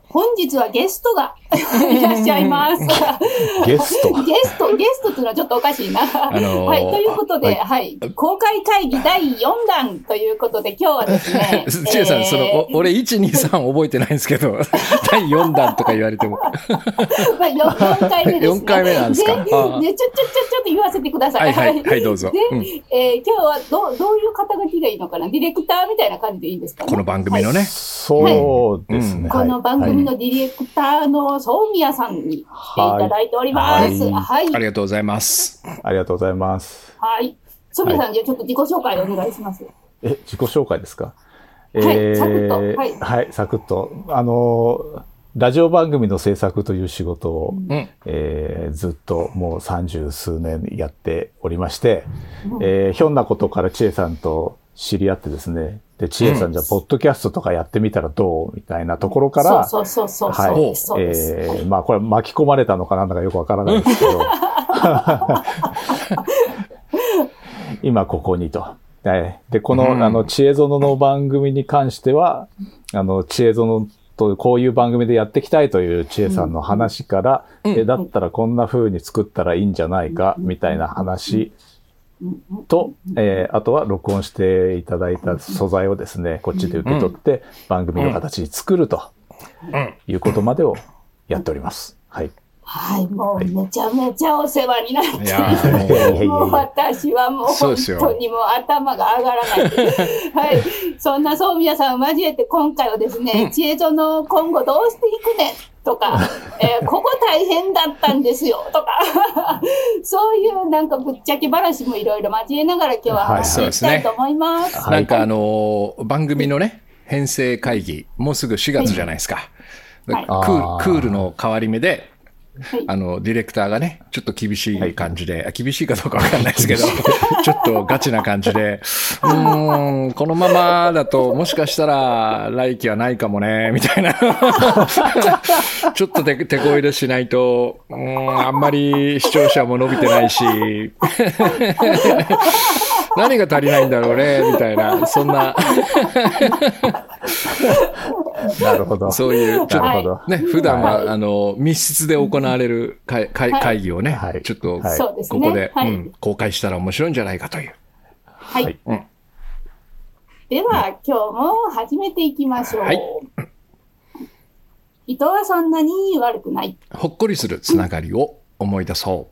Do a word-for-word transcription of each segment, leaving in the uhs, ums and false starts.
本日はゲストがいらっしゃいます。 ゲストゲスト、ゲストっていうのはちょっとおかしいな。あのー、はい、ということで、はい、はい、公開会議だいよん弾ということで、今日はですね。 千恵さん、えー、その、俺いち、に、さん覚えてないんですけど、だいよん弾とか言われても。 まあ、よんかいめですね。よんかいめなんですか。 で、でちょ、ちょ、ちょ、ちょっと言わせてください。 はい、はい、はい、どうぞ。 で、うん、えー、今日はどう、どういう肩書きがいいのかな、ディレクターみたいな感じでいいんですかね。 この番組のね。はい、 そうですね。 この番組のディレクターの宗宮さんに来ていただいております。はい。はいはい、 ありがとうございます。 ありがとうございます。 はい。宗宮さん、はい、じゃあちょっと自己紹介お願いします。 え、自己紹介ですか？ はい、 えー、サクッと。はい。はい、サクッと。あの、ラジオ番組の制作という仕事を、うんえー、ずっともう三十数年やっておりまして、うんえー、ひょんなことから千恵さんと知り合ってですね、で、千恵さん、うん、じゃあ、ポッドキャストとかやってみたらどうみたいなところから、 そうそうそうそう。 はい。えー、まあ、これ巻き込まれたのかなんだかよくわからないですけど、今ここにと。で、この、うん、あの、知恵園の番組に関しては、あの、知恵園とこういう番組でやっていきたいという千恵さんの話から、うん、えだったらこんな風に作ったらいいんじゃないか、みたいな話、と、えー、あとは録音していただいた素材をですね、こっちで受け取って番組の形に作るということまでをやっております。はい。 はい、もうめちゃめちゃお世話になって、はい、もう私はもう本当にもう頭が上がらない。はい、そんな宗宮さんを交えて今回はですね、知恵園の今後どうしていくねとか、えー、ここ大変だったんですよとか、そういうなんかぶっちゃけ話もいろいろ交えながら今日は話していきたいと思います。 はい、なんかあのー、番組のね、編成会議、もうすぐしがつじゃないですか。はい、クール、クールの変わり目で、はい、あの、ディレクターがね、ちょっと厳しい感じで、はい、厳しいかどうかわかんないですけど、ちょっとガチな感じで、うーん、このままだともしかしたら来期はないかもね、みたいな。ちょっと手こ入れしないと、うーん、あんまり視聴者も伸びてないし、何が足りないんだろうね、みたいな、そんな。 なるほど。 そういう、ちょっとね、普段は、はい、あの、密室で行われる会、会、会議をね、はい、ちょっと、はい、ここで、はい、うん、公開したら面白いんじゃないかという。 はい。うん、では、今日も始めていきましょう。はい。人はそんなに悪くない。 ほっこりするつながりを思い出そう。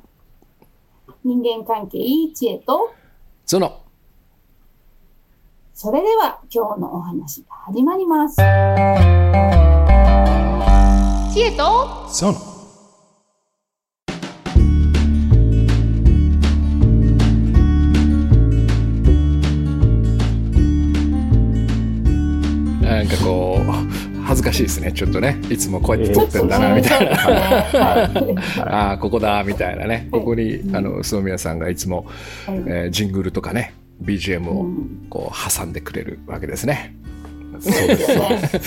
人間関係、知恵と、 その。 それでは今日のお話が始まります。知恵とそのなんかこう恥ずかしいですね、ちょっとね、いつもこうやって撮ってんだなみたいな、ああここだみたいなね、ここにあの宗宮さんがいつも、えー、ジングルとかねビージーエム をこう挟んでくれるわけですね。 そうですね。そうです。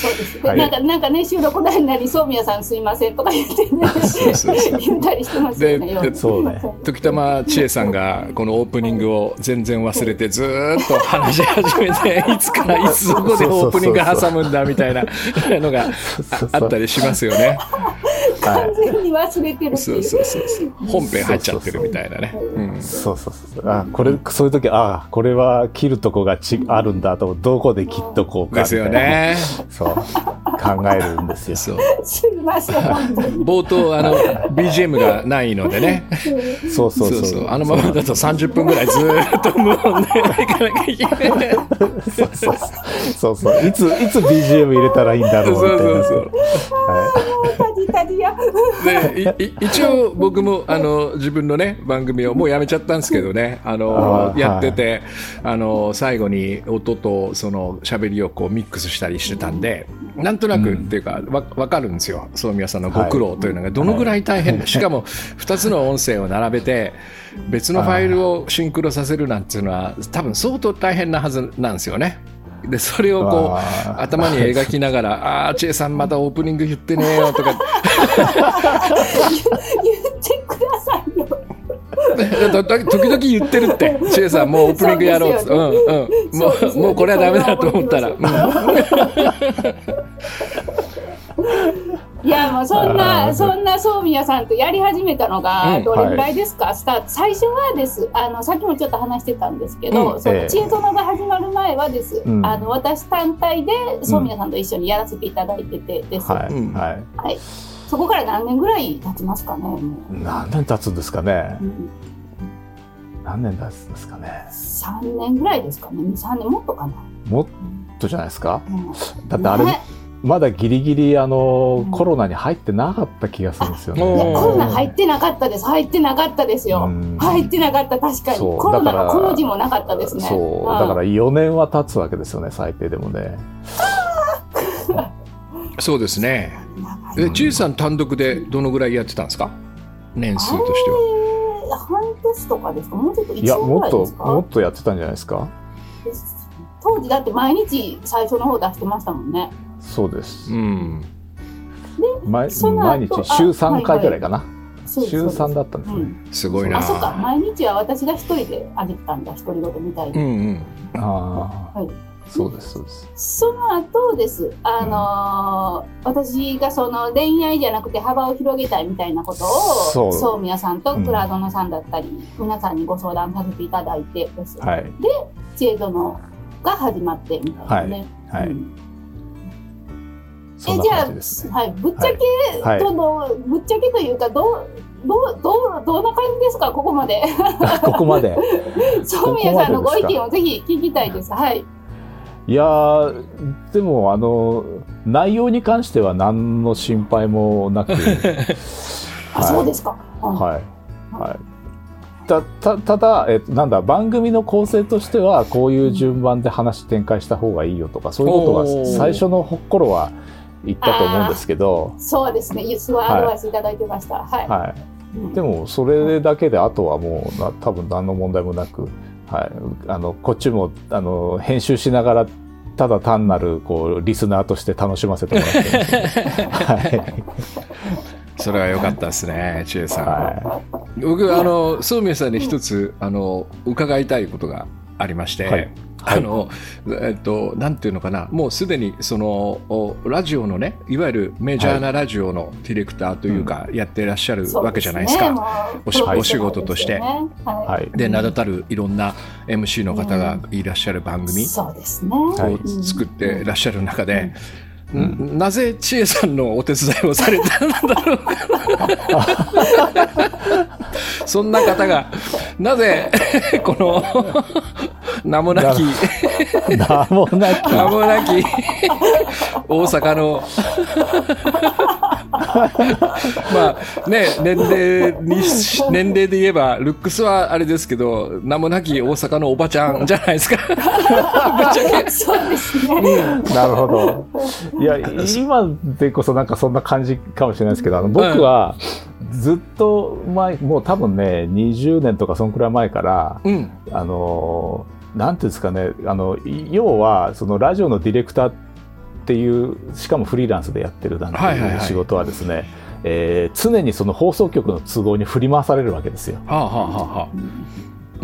なんかなんかね、収録前になり宗宮さんすいませんとか言ってね、そうそうそう言ったりしてますよね。で、 そうね。 時たま千恵さんがこのオープニングを全然忘れてずーっと話し始めて、いつからいつそこでオープニング挟むんだみたいなのが あ, あったりしますよね。 完全に忘れてるっていう。 そうそうそうそう。本編入っちゃってるみたいなね。 そうそうそう。あ、これそういう時、あ、これは切るとこがちあるんだと、どこで切っとこうかみたいな。ですよね。そう考えるんですよ。そう。 すみません。 冒頭あの ビージーエム がないのでね。 そうそうそう。そうそう、 あのままだとさんじゅっぷんぐらいずーっと無音でいかなきゃいけない。 そうそうそうそう。いついつ ビージーエム 入れたらいいんだろうみたいな。そうそうそう。 はい。タジタジや。 でい一応僕もあの自分のね番組をもうやめちゃったんですけどね、あのあやってて、はい、あの最後に音とその喋りをこうミックスしたりしてたんで、なんとなくっていうか、うん、わ分かるんですよ、宗宮さんのご苦労というのがどのぐらい大変で、はい、しかもふたつの音声を並べて別のファイルをシンクロさせるなんていうのは多分相当大変なはずなんですよね。でそれをこう頭に描きながらああ千恵さんまたオープニング言ってねえよとか言ってくださいよ時々言ってるって千恵さんもうオープニングやろうっつって、うんうんもうもうこれはダメだと思ったら、うんいやもうそんなそんなそうみやさんとやり始めたのがどれぐらいですか、うんはい、スタート最初はですあのさっきもちょっと話してたんですけど、うん、その知恵園が始まる前はです、うん、あの私単体でそうみやさんと一緒にやらせていただいててです、うんはいはいはい、そこから何年ぐらい経ちますかね。もう何年経つんですかね、うん、何年経つんですかね。 さんねんぐらいですかね。にさんねんもっとかな。 もっとじゃないですか、うん、だってあれ、ねまだギリギリあの、うん、コロナに入ってなかった気がするんですよね。 いやコロナ入ってなかったです入ってなかったですよ、うん、入ってなかった確かにコロナの工事もなかったですね。 そうだからよねんは経つわけですよね最低でもね。 そうですね。えちいさん単独でどのぐらいやってたんですか年数としては。 半年とかですか。もうちょっといちねんぐらいですか。 いやもっともっとやってたんじゃないですか。 当時だって毎日最初の方出してましたもんね。 そうです、うん、 で毎, 毎日週さんかいぐらいかな、はいはい、週さんだったんですね、うん、 すごいなあ。 そうか毎日は私が一人であげてたんだ独り言みたいに、うんうん、 あ、はい、そうですそうです。 その後ですあのーうん、私がその恋愛じゃなくて幅を広げたいみたいなことをそうみやさんとクラドノさんだったり、うん、皆さんにご相談させていただいてです、はい、で知恵殿が始まってみたいなね、はいはい、うんえじゃあ、はい、ぶっちゃけ、はい、どのぶっちゃけというかどうどうどうどんな感じですかここまで。 ここまで。 そうみやさんのご意見をぜひ聞きたいです。はい。 いやでもあの内容に関しては何の心配もなく。 あ、はい、そうですか。 うん、はいはい。た, た, ただえなんだ番組の構成としてはこういう順番で話展開した方がいいよとかそういうことは最初の頃は言ったと思うんですけど。 そうですねすごいアドバイスいただいてました、はいはいはいうん、でもそれだけであとはもうな多分何の問題もなく、はい、あのこっちもあの編集しながらただ単なるこうリスナーとして楽しませてもらってます、ねはい、 それは良かったですね千恵さん、はい、僕あのそうみやさんに一つあの伺いたいことがありまして、はいあのえっと、なんていうのかなもうすでにそのラジオのねいわゆるメジャーなラジオのディレクターというか、はい、やってらっしゃるわけじゃないですか、うんおし、お仕事として、はい、で名だたるいろんな エムシー の方がいらっしゃる番組を作ってらっしゃる中で、うん、なぜ千恵さんのお手伝いをされたんだろうかそんな方がなぜこの名もなき名もなき名もなき大阪のまあね年齢に年齢で言えばルックスはあれですけど名もなき大阪のおばちゃんじゃないですかぶっちゃけそうですね、 うん、なるほどいや今でこそなんかそんな感じかもしれないですけどあの僕はずっと前もう多分ねにじゅうねんとかそんくらい前から、うん、あのなんていうんですかねあの要はそのラジオのディレクターっていうしかもフリーランスでやってるなんていう仕事はですね、はいはいはいえー、常にその放送局の都合に振り回されるわけですよ。はあはあはあうん、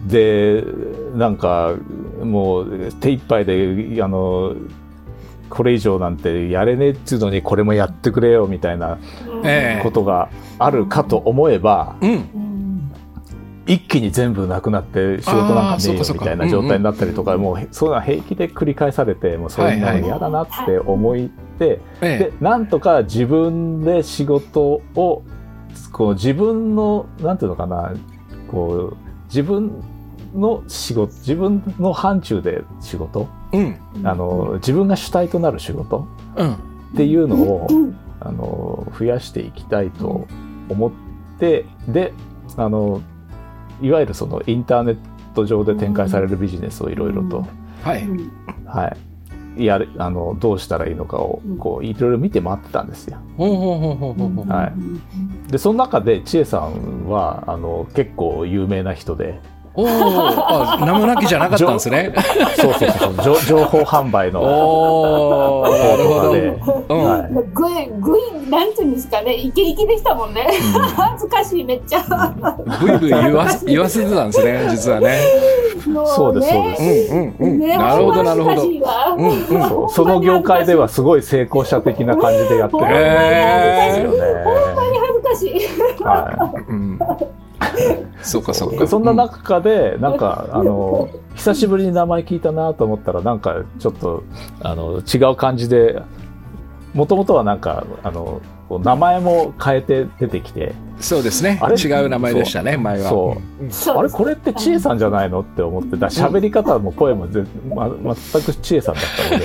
でなんかもう手一杯であのこれ以上なんてやれねえっつうのにこれもやってくれよみたいなことがあるかと思えば、えーうん一気に全部なくなって仕事なんかねえよみたいな状態になったりとか、もうそういうのは平気で繰り返されて、もうそういうの嫌だなって思って、でなんとか自分で仕事をこう自分のなんていうのかな、こう自分の仕事、自分の範疇で仕事、うん、あの自分が主体となる仕事、うん、っていうのを、うん、あの増やしていきたいと思って、であのいわゆるそのインターネット上で展開されるビジネスをいろいろと、はいはい、やるあのどうしたらいいのかをこういろいろ見て回ってたんですよ。はい、でその中で千恵さんはあの結構有名な人で。 おあ名もなきじゃなかったんですね。 そうそうそう情報販売のおなるほどで、うんははい、ぐいぐいなんていうんですかね、イケイケでしたもんね、うん、恥ずかしいめっちゃブイブイ言わ言わせてたんですね実はね。 そうですそうです、 うんうんうんね、なるほどなるほど、うんうん、 そ, その業界ではすごい成功者的な感じでやってるんですよね。 ほんまに恥ずかしい、 はいうん、そうかそうか。 そんな中でなんかあの久しぶりに名前聞いたなと思ったらなんかちょっとあの違う感じで、もともとはなんかあの名前も変えて出てきて、 そうですね、あれ違う名前でしたね前は。 そうそう、あれこれって千恵さんじゃないのって思ってた。喋り方も声もぜ、ま、全く千恵さんだ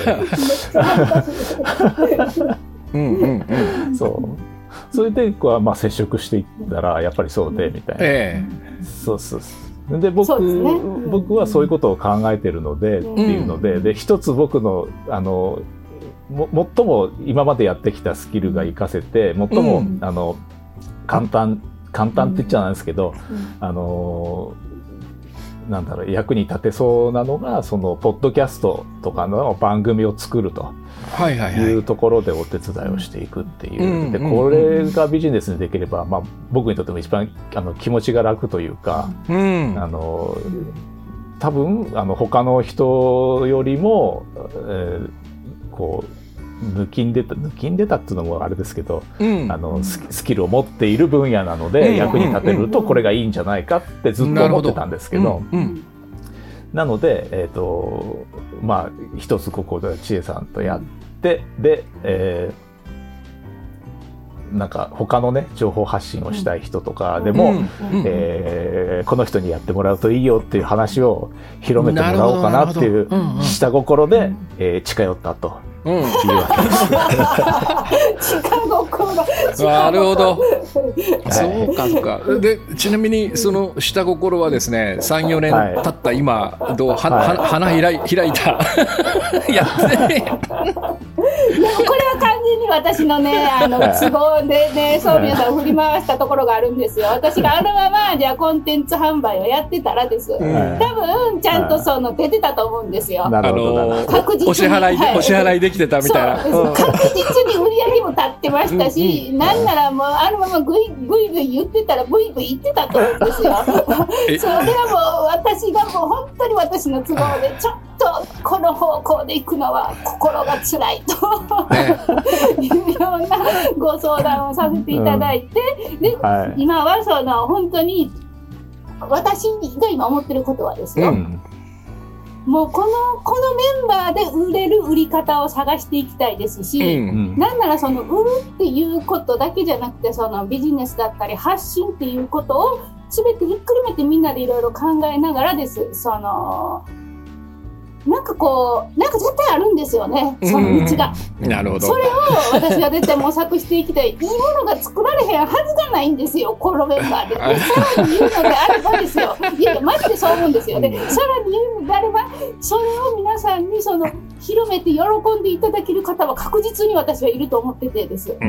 ったのでうんうんうん、そうそれでこう、まあ、接触していったらやっぱりそうでみたいな、ええ、そうそうそうで 僕, で、ね、僕はそういうことを考えてるので、うん、っていうので、で一つ僕のあのも最も今までやってきたスキルが活かせて最も、うん、あの簡単簡単って言っちゃなんですけど、うん、あのなんだろう役に立てそうなのがそのポッドキャストとかの番組を作るというところでお手伝いをしていくっていう、はいはい、でこれがビジネスにできれば、まあ、僕にとっても一番あの気持ちが楽というか、うん、あの多分あの他の人よりも、えー、こう抜きんでた抜きんでたっていうのもあれですけど、うん、あのスキルを持っている分野なので、うん、役に立てるとこれがいいんじゃないかってずっと思ってたんですけど、うんうん、なので、えーとまあ、一つここで千恵さんとやってで、えー、なんか他のね情報発信をしたい人とかでも、うんえー、この人にやってもらうといいよっていう話を広めてもらおうかなっていう下心で、えー、近寄ったと。うん、いうわけです。近心。 なるほど。そうかそうか。でちなみにその下心はですね、さんよねん経った今、はい、どうは、はい、花開い開いたやってね。でもこれは完全に私のねあの都合でね、そう皆さん振り回したところがあるんですよ。私があのままじゃあコンテンツ販売をやってたらです。うん、多分ちゃんとその出てたと思うんですよ。 あの確実にお支払いで、はい、お支払いできてたみたいな。 確実に売り上げも立ってましたし、うんうん、なんならもうあのままグイグイグイ言ってたらブイブイ言ってたと思うんですよ。それはもう私がもう本当に私の都合でちょっとこの方向で行くのは心が辛いというようなご相談をさせていただいて、うん、で、はい、今はその本当に私が今思ってることはですよ、うん、もうこのこのメンバーで売れる売り方を探していきたいですし、うん、なんならその売るっていうことだけじゃなくてそのビジネスだったり発信っていうことを全てひっくるめてみんなでいろいろ考えながらです。そのなんかこうなんか絶対あるんですよね、その道が。 なるほど。 それを私は絶対模索していきたい。いいものが作られへんはずがないんですよ、このメンバーで。でさらに言うのであればですよ、いやいやマジでそう思うんですよね。さらに言うのであればそれを皆さんにその広めて喜んでいただける方は確実に私はいると思っててです。うん、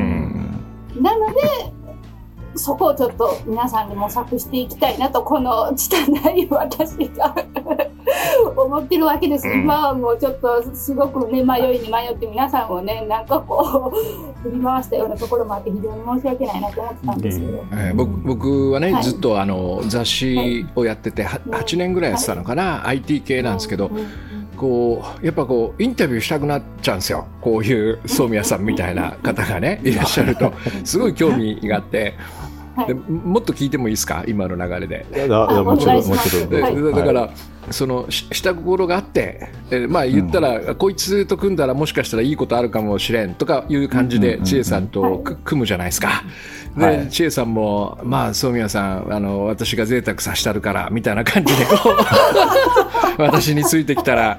なのでそこをちょっと皆さんで模索していきたいなと、この拙い私が思ってるわけです。今はもうちょっとすごくね迷いに迷って皆さんをねなんかこう振り回したようなところもあって非常に申し訳ないなと思ってたんですけど、 えー、僕, 僕はね、はい、ずっとあの雑誌をやってて はちねんぐらいやってたのかな、はい、アイティー 系なんですけど、こうやっぱこうインタビューしたくなっちゃうんですよ。こういう宗宮さんみたいな方がねいらっしゃるとすごい興味があってはい、でもっと聞いてもいいですか、今の流れで。 いやもちろんもちろん、 はい、だから、はい、その下心があって、えまあ言ったら、うん、こいつと組んだらもしかしたらいいことあるかもしれんとかいう感じで千恵さんと組むじゃないですか。で、はい、千恵さんもまあ宗宮さんあの私が贅沢させたるからみたいな感じでこう私についてきたら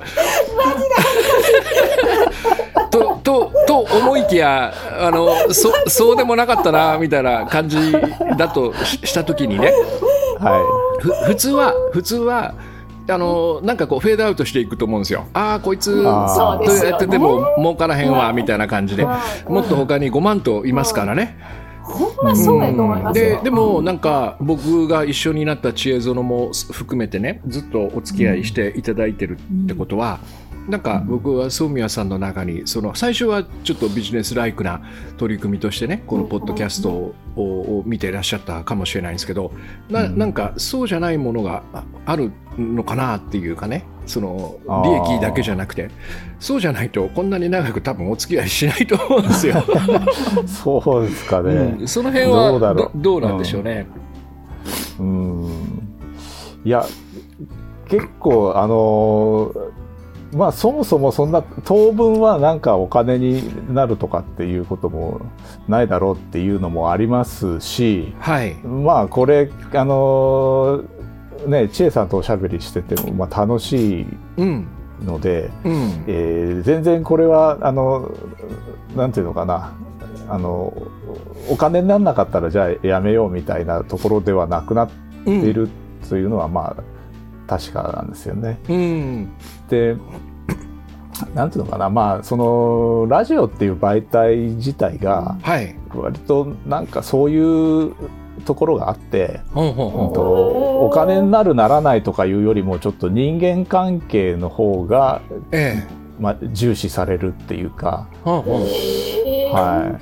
と, と, と思いきやあの そ, そうでもなかったなみたいな感じだと し, したときにね、はい、ふ普通は普通はあのなんかこうフェードアウトしていくと思うんですよ。ああこいつとやってても儲からへんわみたいな感じで、もっと他にごまんといますからね。 ほんまそうやと思いますよ。 で, でもなんか僕が一緒になった知恵園も含めてねずっとお付き合いしていただいてるってことは、 なんか僕は宗宮さんの中にその最初はちょっとビジネスライクな取り組みとしてねこのポッドキャストを、を見ていらっしゃったかもしれないんですけど な, なんかそうじゃないものがあるのかなっていうかねその利益だけじゃなくてそうじゃないとこんなに長く多分お付き合いしないと思うんですよそうですかね、 うん、その辺は ど, う ど, どうなんでしょうね。 うん、うんいや結構あのまあそもそもそんな当分はなんかお金になるとかっていうこともないだろうっていうのもありますし、 はい、 まあこれあのね千恵さんとおしゃべりしててもまあ楽しいので、うんうんえー、全然これはあのなんていうのかなあのお金にならなかったらじゃあやめようみたいなところではなくなっているというのはまあ確かなんですよね。うん、でなんていうのかなまあそのラジオっていう媒体自体が割となんかそういうところがあって、はい、とお金になるならないとかいうよりもちょっと人間関係の方が、ええまあ、重視されるっていうか、はい、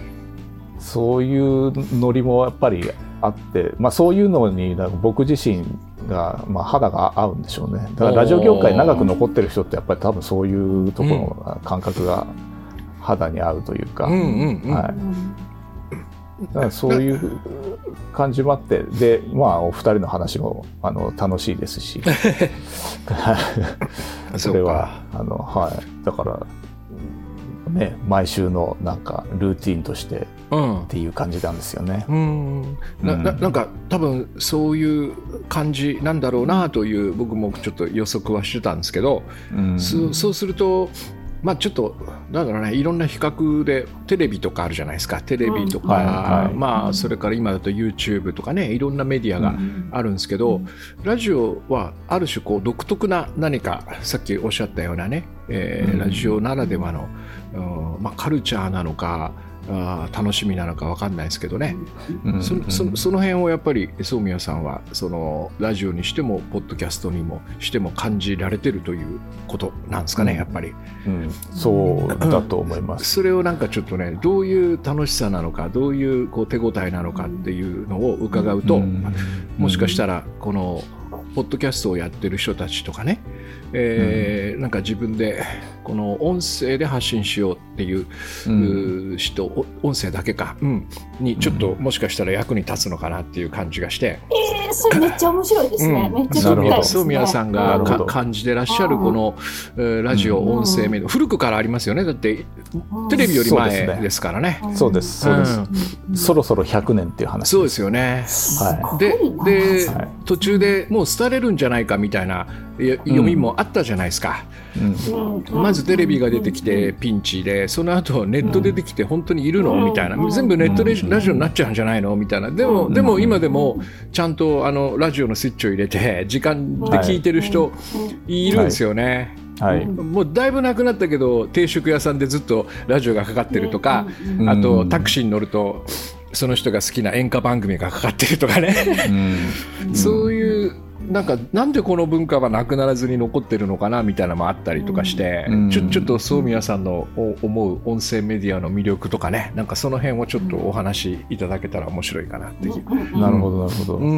そういうノリもやっぱりあって、まあ、そういうのに僕自身が、まあ、肌が合うんでしょうね。だからラジオ業界に長く残ってる人ってやっぱり多分そういうところの感覚が肌に合うというか、うんうんうんはい、だからそういう感じもあってで、まあ、お二人の話もあの楽しいですしそれはあの、はい、だからね、毎週のなんかルーティンとしてっていう感じなんですよね。うんうん、 な, な, なんか多分そういう感じなんだろうなという僕もちょっと予測はしてたんですけど、うん、そ, そうするとまあちょっとなんだろうねいろんな比較でテレビとかあるじゃないですかテレビとか、うんはいはい、まあそれから今だと YouTube とかねいろんなメディアがあるんですけど、うん、ラジオはある種こう独特な何かさっきおっしゃったようなね、えーうん、ラジオならではのうんまあ、カルチャーなのかあ楽しみなのか分かんないですけどね、うん、そ, そ, その辺をやっぱり宗宮さんはそのラジオにしてもポッドキャストにもしても感じられてるということなんですかねやっぱり、 うん、そうだと思います、うん、 それをなんかちょっとねどういう楽しさなのかどういうこう手応えなのかっていうのを伺うと、うん、もしかしたらこのポッドキャストをやってる人たちとかね、えーうん、なんか自分でこの音声で発信しようっていう、うん、人音声だけか、うん、にちょっともしかしたら役に立つのかなっていう感じがして、 えー、それめっちゃ面白いですね、うん、めっちゃ聞きたいですね。 宗宮さんがか感じてらっしゃるこの、えー、ラジオ音声メディア、うん、古くからありますよねだってテレビより前ですからね。 そうです、そうです、うん、そろそろひゃくねんっていう話です。 そうですよね、はい、で, で、はい、途中でもう廃れるんじゃないかみたいな読みもあったじゃないですか、うんうん、まずテレビが出てきてピンチでその後ネット出てきて本当にいるのみたいな全部ネットでラジオになっちゃうんじゃないのみたいなでも、でも今でもちゃんとあのラジオのスイッチを入れて時間で聞いてる人いるんですよね、はいはい、もうだいぶなくなったけど定食屋さんでずっとラジオがかかってるとか、あとタクシーに乗るとその人が好きな演歌番組がかかってるとかね、うん、そういうなんかなんでこの文化はなくならずに残ってるのかなみたいなのもあったりとかして、うん、ちょ, ちょっと宗宮さんの思う音声メディアの魅力とかねなんかその辺をちょっとお話しいただけたら面白いかなっていう、 うん、なるほどなるほど、うん、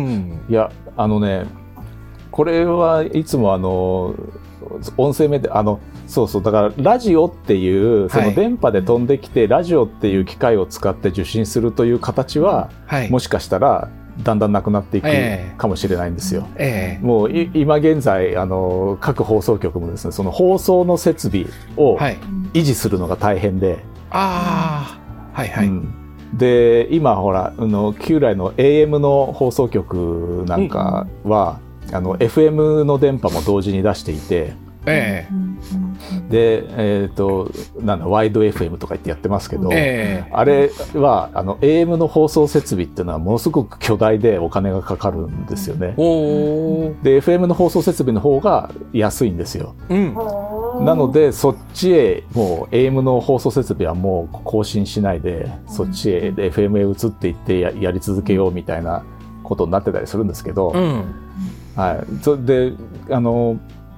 いやあのねこれはいつもあの音声メディアあのそうそうだからラジオっていうその電波で飛んできて、はい、ラジオっていう機械を使って受信するという形は、はい、もしかしたらだんだんなくなっていくかもしれないんですよ、えー、もう今現在あの各放送局もですねその放送の設備を維持するのが大変で、はい、ああはいはい、うん、で今ほらあの旧来の エーエム の放送局なんかは、うん、あの エフエム の電波も同時に出していてえー、で、えーと、なんだワイド エフエム とか言ってやってますけど、えー、あれはあの エーエム の放送設備っていうのはものすごく巨大でお金がかかるんですよね。おで エフエム の放送設備の方が安いんですよ、うん、なのでそっちへもう エーエム の放送設備はもう更新しないでそっちへ エフエム へ移っていって や, やり続けようみたいなことになってたりするんですけど、うんはい、それであの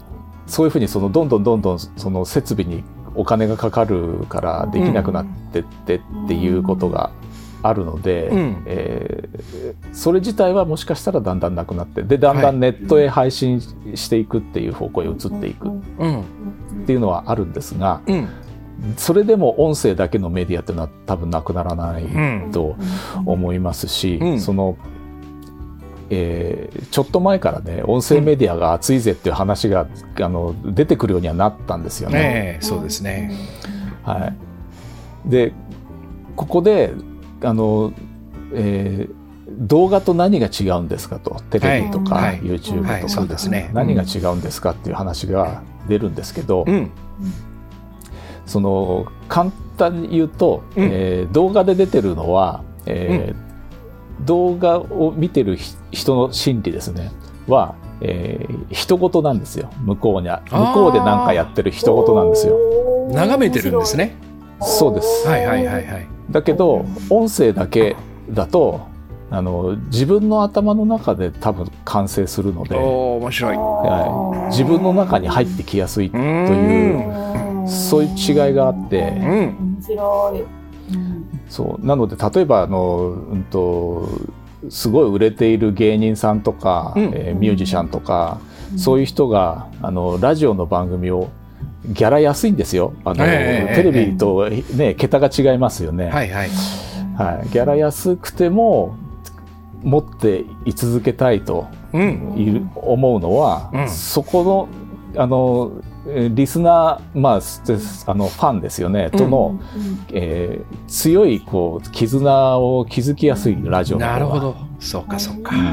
そういうふうにそのどんどんどんどんその設備にお金がかかるからできなくなってってっていうことがあるので、うんえー、それ自体はもしかしたらだんだんなくなってでだんだんネットへ配信していくっていう方向へ移っていくっていうのはあるんですが、うん、それでも音声だけのメディアっていうのは多分なくならないと思いますし、うん、そのえー、ちょっと前からね音声メディアが熱いぜっていう話が、うん、あの出てくるようにはなったんですよね。 えー、そうですね、 はい、でここであの、えー、動画と何が違うんですかとテレビとか、はい、YouTube とか、はいそうですね、何が違うんですかっていう話が出るんですけど、うん、その簡単に言うと、うんえー、動画で出てるのは、えーうん動画を見てる人の心理ですねは、えー、人事なんですよ。向こうに向こうで何かやってる人事なんですよ。 眺めてるんですね。 そうです。 はいはいはいはい。 だけど音声だけだとあの自分の頭の中で多分完成するので、 お面白い、 はい、自分の中に入ってきやすいというそういう違いがあって、うん、面白い。そうなので例えばあの、うんと、すごい売れている芸人さんとか、うんえー、ミュージシャンとか、うん、そういう人があのラジオの番組をギャラ安いんですよ。あの、えー、テレビと、ねえー、桁が違いますよね、 はいはいはい、ギャラ安くても持ってい続けたいといる、うん、思うのは、うん、そこのあのリスナー、まあ、あのファンですよね、うん、との、えー、強いこう絆を築きやすいラジオの方が。 なるほど、そうかそうか、うん、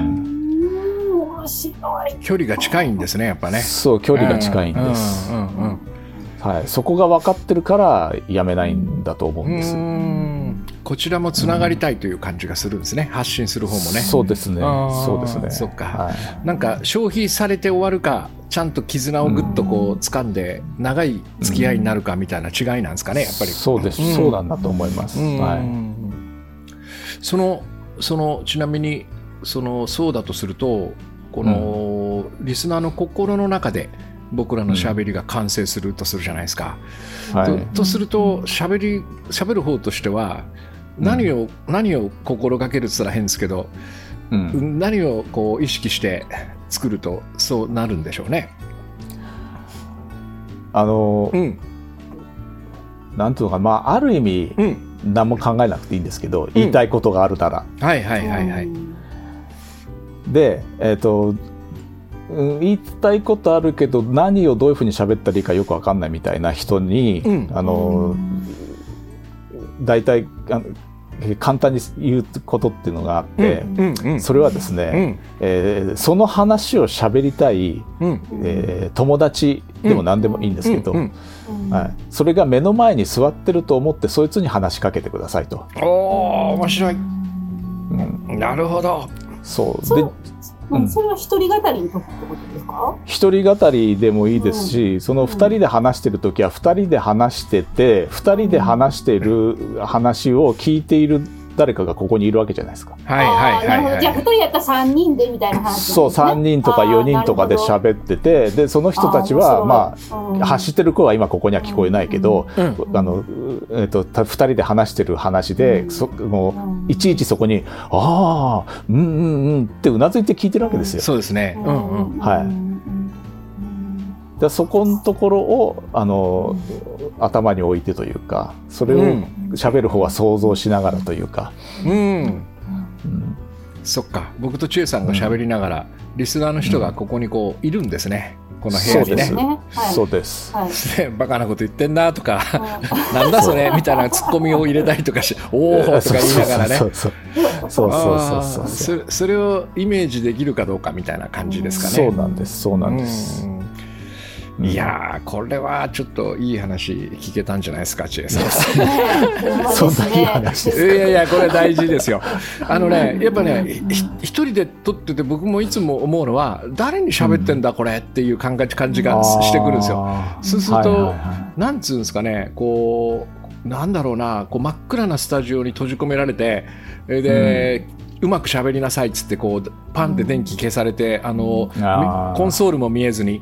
面白い。距離が近いんですねやっぱね。 そう距離が近いんです、うんうんうんはい、そこが分かってるからやめないんだと思うんです。うーんこちらもつながりたいという感じがするんですね、うん、発信する方もね。 そうですねそうですね。 そっか、はい、なんか消費されて終わるかちゃんと絆をぐっとこう掴んで長い付き合いになるかみたいな違いなんですかねやっぱり。 そうです、うん、そうなんだと思います、うんはい、 そのそのちなみにそのそうだとするとこの、うん、リスナーの心の中で僕らの喋りが完成するとするじゃないですか、うんはい、と, とすると喋り喋る方としては何を、うん、何を心がけるって言ったら変ですけど、うん、何をこう意識して作るとそうなるんでしょうね。 あの、うん、なんていうのかな、まあ、ある意味、うん、何も考えなくていいんですけど、うん、言いたいことがあるなら、 はいはいはいはい。 で、えっと言いたいことあるけど何をどういうふうに喋ったらいいかよく分かんないみたいな人に、うん、あの大体あの簡単に言うことっていうのがあって、うんうんうん、それはですね、うんえー、その話を喋りたい、うんえー、友達でも何でもいいんですけど、うんうんはい、それが目の前に座ってると思ってそいつに話しかけてくださいと。 おー面白い、うん、なるほど。 そうでうん、それは一人語りの時ってことですか？ 一人語りでもいいですし、うん、その二人で話してる時は二人で話してて、二人で話してる話を聞いている誰かがここにいるわけじゃないですか。 はいはいはい、はい、 じゃあふたりやったらさんにんでみたいな話なんですね。 そうさんにんとかよにんとかで喋ってて、でその人たちはまあ、うん、発してる声は今ここには聞こえないけど、うん、あのえっとふたりで話してる話で、うん、そもういちいちそこにああうんうんうんってうなずいて聞いてるわけですよ。 そうですね。うんうん、 はい。でそこのところをあの頭に置いてというか、それを喋る方は想像しながらというか、うんうん、 そっか、僕と千恵さんが喋りながら、うん、リスナーの人がここにこういるんですね、この部屋にね。 そうです、はい、 バカなこと言ってんなとかなんだそれみたいなツッコミを入れたりとかしておーとか言いながらね、そうそうそうそうそうそれをイメージできるかどうかみたいな感じですかね。 そうなんですそうなんです、うんいやーこれはちょっといい話聞けたんじゃないですか千恵さん。そんないい話ですか。 いやいやこれ大事ですよ。あのねやっぱね一人で撮ってて僕もいつも思うのは誰に喋ってんだこれっていう感じがしてくるんですよ。そうすると、はいはいはい、なんつうんですかねこうなんだろうなこう真っ暗なスタジオに閉じ込められてで、うん、うまく喋りなさいっつってこうパンって電気消されてあのコンソールも見えずに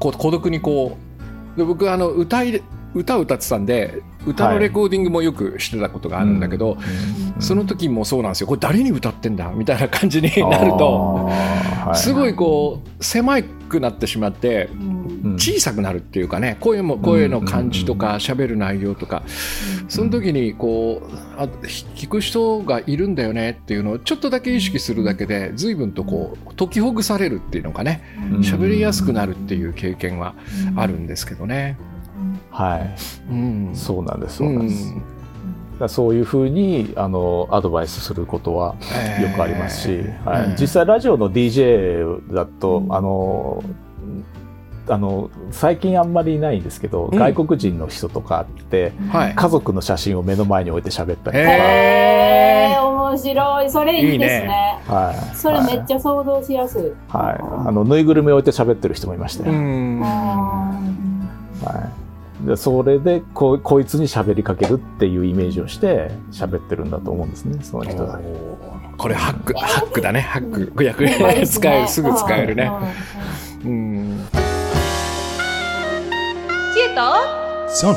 こう孤独にこうで僕あの歌い歌を歌ってたんで歌のレコーディングもよくしてたことがあるんだけど、はいうん、その時もそうなんですよ。これ誰に歌ってんだみたいな感じになるとすごいこう狭くなってしまって小さくなるっていうかね、声も声の感じとか喋る内容とか、その時にこうあ聞く人がいるんだよねっていうのをちょっとだけ意識するだけで随分とこう解きほぐされるっていうのかね、喋りやすくなるっていう経験はあるんですけどね。 はい、うん、そうなんです、そうなんです。うん、だそういうふうにあのアドバイスすることはよくありますし、えーはい、実際ラジオの ディージェー だと、うん、あのあの最近あんまりいないんですけど、うん、外国人の人とかって、はい、家族の写真を目の前に置いて喋ったりとか、 えー、面白い、それいいですね。いいね、はい、それめっちゃ想像しやすい。 はい、あのぬいぐるみを置いて喋ってる人もいましたよ。うん、はいでそれで こ, こいつに喋りかけるっていうイメージをして喋ってるんだと思うんですね、その人が。 これハックハックだね、ハック役に使える、すぐ使えるね。うん。 知恵とソン。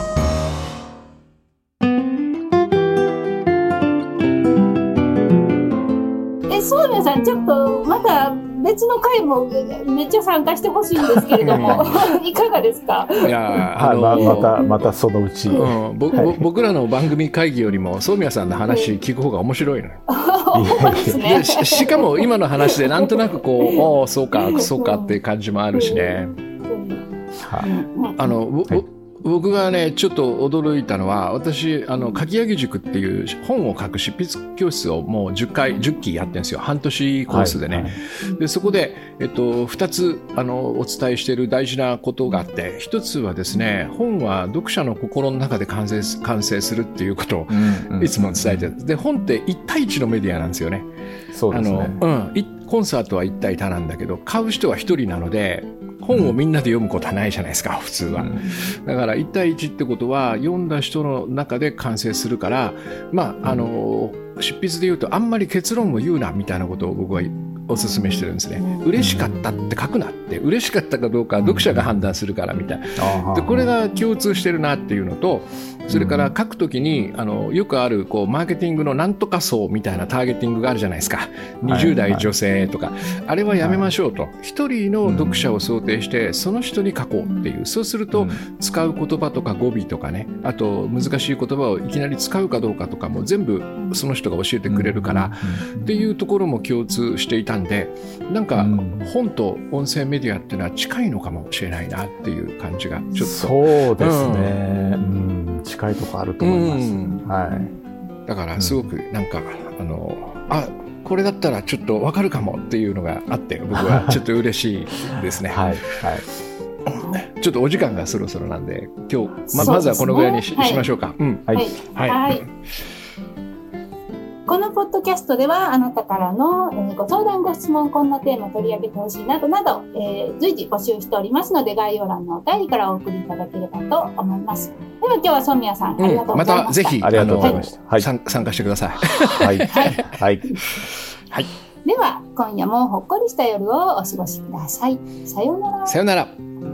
え、そうめんさん、ちょっとまた別の回もめっちゃ参加してほしいんですけれどもいかがですか？ いやあのま, またまたそのうち、 うん、ぼはい、僕らの番組会議よりも宗宮さんの話聞く方が面白いの、うんね、で し, しかも今の話でなんとなくこうおそうかそうかっていう感じもあるしね。あの、はい僕がねちょっと驚いたのは、私あのかきやぎ塾っていう本を書く執筆教室をもうじゅっかいじゅっきやってるんですよ、半年コースでね、はいはい、でそこで、えっと、ふたつあのお伝えしている大事なことがあって、ひとつはですね、本は読者の心の中で完成、完成するっていうことをいつも伝えてる、うんうん、で本っていち対いちのメディアなんですよね。 そうですね、 あの、うん、コンサートはいち対多なんだけど買う人はひとりなので本をみんなで読むことはないじゃないですか普通は、うん、だからいち対いちってことは読んだ人の中で完成するから、まああの執筆で言うとあんまり結論を言うなみたいなことを僕はおすすめしてるんですね。嬉しかったって書くなって、嬉しかったかどうかは読者が判断するからみたいな、でこれが共通してるなっていうのと、それから書くときにあのよくあるこうマーケティングのなんとか層みたいなターゲティングがあるじゃないですか。にじゅう代女性とか、はいはい、あれはやめましょうと。一人の読者を想定してその人に書こうっていう、そうすると使う言葉とか語尾とかね、あと難しい言葉をいきなり使うかどうかとかも全部その人が教えてくれるからっていうところも共通していたんで、なんか本と音声メディアっていうのは近いのかもしれないなっていう感じがちょっと。 そうですね、うんうん、近いとこあると思います、うんはい、 だからすごくなんか、うん、あのあこれだったらちょっと分かるかもっていうのがあって僕はちょっと嬉しいですねはい、はいちょっとお時間がそろそろなんで今日 ま, まずはこのぐらいに し,、ね、しましょうか。うんはいはいはいはい、 このポッドキャストではあなたからのご相談ご質問、こんなテーマ取り上げてほしいなどなど、えー、随時募集しておりますので、概要欄のお便りからお送りいただければと思います。では今日は宗宮さん、うん、ありがとうございました。 またぜひありがとうございました、 はい、参加してください。はいはいはいはい、では今夜もほっこりした夜をお過ごしください。さようなら。 さようなら。